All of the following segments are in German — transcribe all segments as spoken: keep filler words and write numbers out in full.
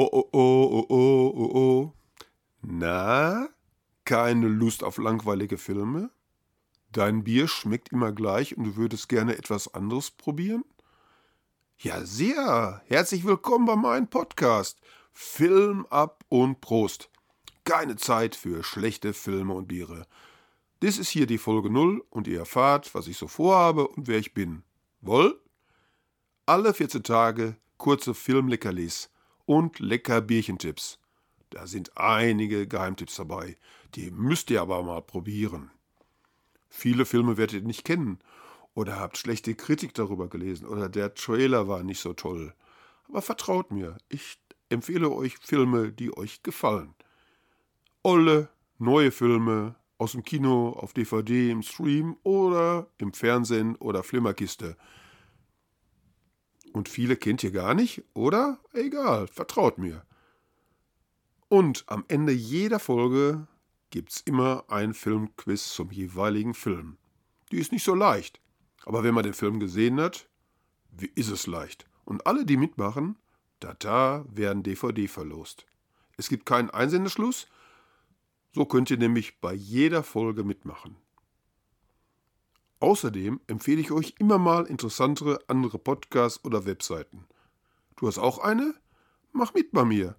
Oh, oh, oh, oh, oh, oh, oh. Na, keine Lust auf langweilige Filme? Dein Bier schmeckt immer gleich und du würdest gerne etwas anderes probieren? Ja, sehr. Herzlich willkommen bei meinem Podcast. Film ab und Prost. Keine Zeit für schlechte Filme und Biere. Dies ist hier die Folge null und ihr erfahrt, was ich so vorhabe und wer ich bin. Woll? Alle vierzehn Tage kurze Filmleckerlis und lecker Bierchentipps. Da sind einige Geheimtipps dabei, die müsst ihr aber mal probieren. Viele Filme werdet ihr nicht kennen oder habt schlechte Kritik darüber gelesen oder der Trailer war nicht so toll. Aber vertraut mir, ich empfehle euch Filme, die euch gefallen. Olle, neue Filme aus dem Kino, auf D V D, im Stream oder im Fernsehen oder Flimmerkiste. Und viele kennt ihr gar nicht, oder? Egal, vertraut mir. Und am Ende jeder Folge gibt's immer ein Filmquiz zum jeweiligen Film. Die ist nicht so leicht, aber wenn man den Film gesehen hat, wie ist es leicht. Und alle, die mitmachen, da da werden D V D verlost. Es gibt keinen Einsendeschluss, so könnt ihr nämlich bei jeder Folge mitmachen. Außerdem empfehle ich euch immer mal interessantere andere Podcasts oder Webseiten. Du hast auch eine? Mach mit bei mir.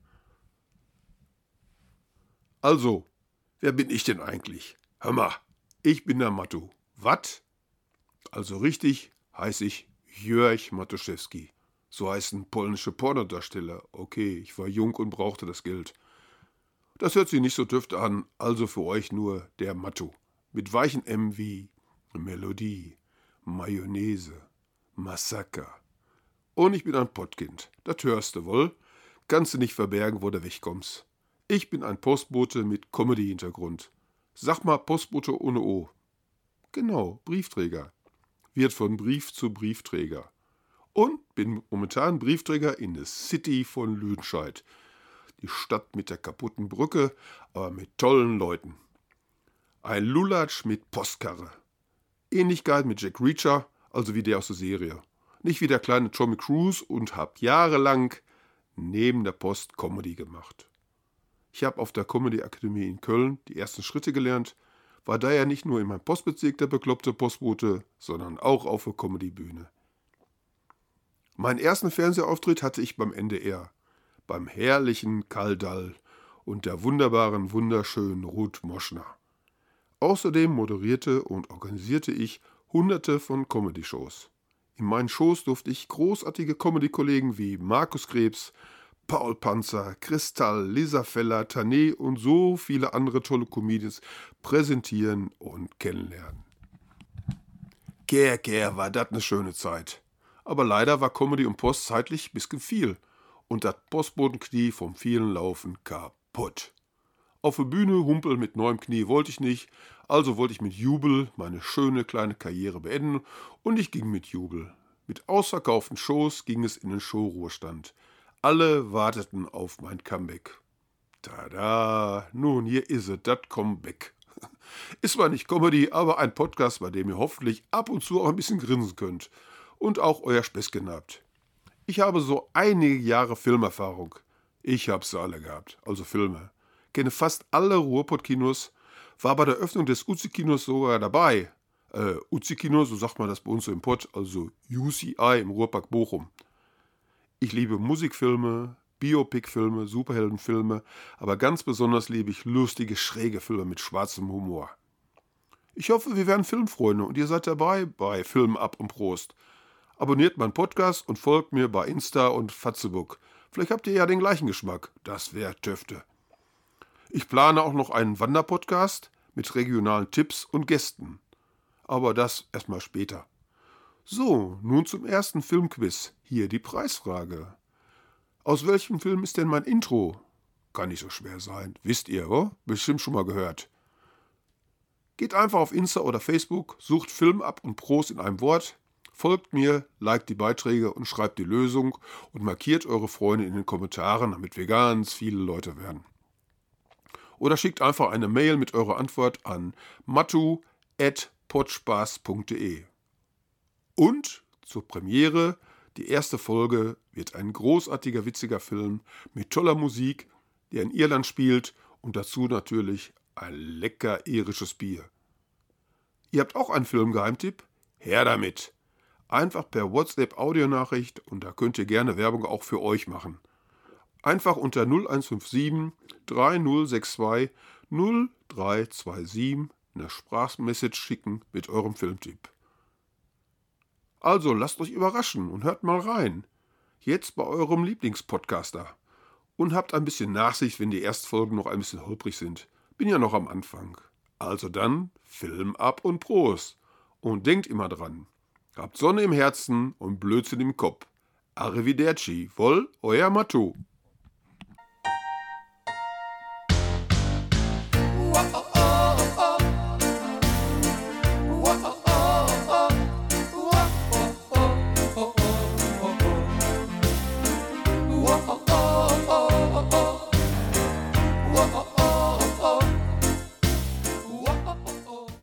Also, wer bin ich denn eigentlich? Hör mal, ich bin der Mattu. Was? Also richtig heiße ich Jörg Matuszewski. So heißen polnische Pornodarsteller. Okay, ich war jung und brauchte das Geld. Das hört sich nicht so dürfte an, also für euch nur der Mattu. Mit weichen M wie Melodie, Mayonnaise, Massaker. Und ich bin ein Pottkind. Das hörst du wohl. Kannst du nicht verbergen, wo du wegkommst. Ich bin ein Postbote mit Comedy-Hintergrund. Sag mal Postbote ohne O. Genau, Briefträger. Wird von Brief zu Briefträger. Und bin momentan Briefträger in der City von Lüdenscheid. Die Stadt mit der kaputten Brücke, aber mit tollen Leuten. Ein Lulatsch mit Postkarre. Ähnlichkeit mit Jack Reacher, also wie der aus der Serie. Nicht wie der kleine Tommy Cruise und hab jahrelang neben der Post Comedy gemacht. Ich habe auf der Comedy Akademie in Köln die ersten Schritte gelernt, war daher nicht nur in meinem Postbezirk der bekloppte Postbote, sondern auch auf der Comedybühne. Meinen ersten Fernsehauftritt hatte ich beim N D R, beim herrlichen Karl Dall und der wunderbaren, wunderschönen Ruth Moschner. Außerdem moderierte und organisierte ich hunderte von Comedy-Shows. In meinen Shows durfte ich großartige Comedy-Kollegen wie Markus Krebs, Paul Panzer, Kristall, Lisa Feller, Tané und so viele andere tolle Comedians präsentieren und kennenlernen. Kehr, kehr, war das eine schöne Zeit. Aber leider war Comedy und Post zeitlich bisschen viel und das Postbotenknie vom vielen Laufen kaputt. Auf der Bühne humpeln mit neuem Knie wollte ich nicht, also wollte ich mit Jubel meine schöne kleine Karriere beenden und ich ging mit Jubel. Mit ausverkauften Shows ging es in den Showruhestand. Alle warteten auf mein Comeback. Tada, nun hier ist es, das Comeback. Ist zwar nicht Comedy, aber ein Podcast, bei dem ihr hoffentlich ab und zu auch ein bisschen grinsen könnt und auch euer Späßchen habt. Ich habe so einige Jahre Filmerfahrung. Ich habe sie alle gehabt, also Filme. Kenne fast alle Ruhrpott-Kinos, war bei der Öffnung des Uzi-Kinos sogar dabei. Äh, Uzi-Kino, so sagt man das bei uns so im Pott, also U C I im Ruhrpark Bochum. Ich liebe Musikfilme, Biopic-Filme, Superheldenfilme, aber ganz besonders liebe ich lustige, schräge Filme mit schwarzem Humor. Ich hoffe, wir werden Filmfreunde und ihr seid dabei bei Film ab und Prost. Abonniert meinen Podcast und folgt mir bei Insta und Facebook. Vielleicht habt ihr ja den gleichen Geschmack. Das wäre Töfte. Ich plane auch noch einen Wanderpodcast mit regionalen Tipps und Gästen. Aber das erstmal später. So, nun zum ersten Filmquiz. Hier die Preisfrage. Aus welchem Film ist denn mein Intro? Kann nicht so schwer sein. Wisst ihr, oh? Bestimmt schon mal gehört. Geht einfach auf Insta oder Facebook, sucht Film ab und Prost in einem Wort, folgt mir, liked die Beiträge und schreibt die Lösung und markiert eure Freunde in den Kommentaren, damit wir ganz viele Leute werden. Oder schickt einfach eine Mail mit eurer Antwort an mattu at podspaß punkt de. Und zur Premiere Die erste Folge wird ein großartiger, witziger Film mit toller Musik, der in Irland spielt und dazu natürlich ein lecker irisches Bier. Ihr habt auch einen Filmgeheimtipp? Her damit! Einfach per WhatsApp-Audionachricht und da könnt ihr gerne Werbung auch für euch machen. Einfach unter null eins fünf sieben drei null sechs zwei null drei zwei sieben eine Sprachmessage schicken mit eurem Filmtipp. Also lasst euch überraschen und hört mal rein. Jetzt bei eurem Lieblingspodcaster. Und habt ein bisschen Nachsicht, wenn die Erstfolgen noch ein bisschen holprig sind. Bin ja noch am Anfang. Also dann, Film ab und Prost. Und denkt immer dran. Habt Sonne im Herzen und Blödsinn im Kopf. Arrivederci, wohl, euer Matto. Whoa.